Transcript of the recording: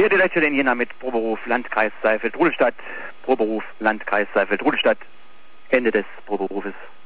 Hier die Letzte in Jena mit Proberuf Landkreis Saalfeld-Rudolstadt. Proberuf Landkreis Saalfeld-Rudolstadt. Ende des Proberufes.